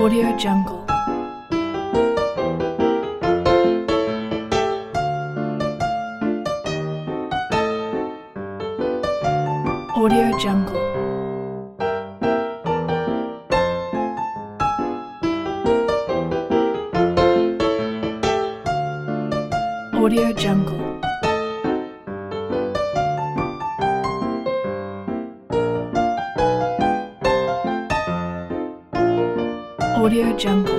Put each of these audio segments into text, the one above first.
Audio Jungle. Audio Jungle. Audio Jungle. Audio Jungle.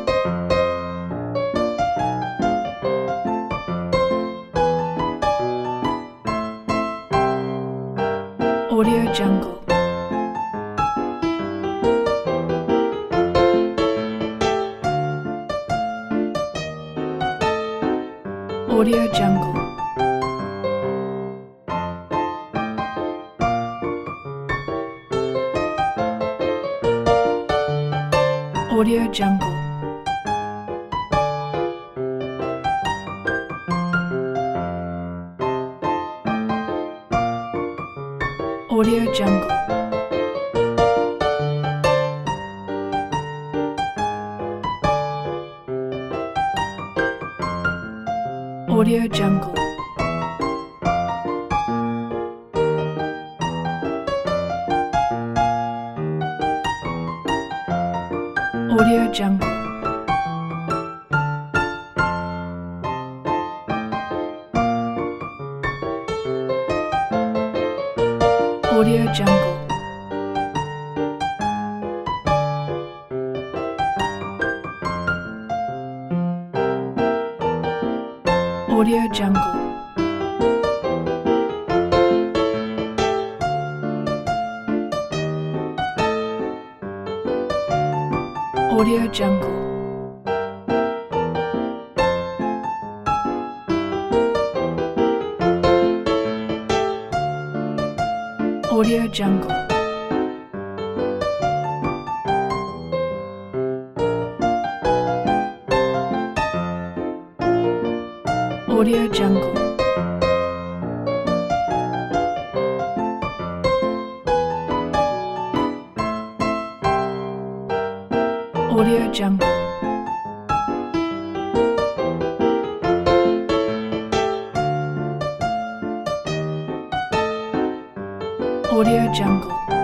Audio Jungle. Audio Jungle. Audio Jungle. Audio Jungle. Audio Jungle. Audio Jungle. Audio Jungle. Audio Jungle. Audio Jungle. Audio Jungle. Audio Jungle. Audio Jungle. Audio Jungle.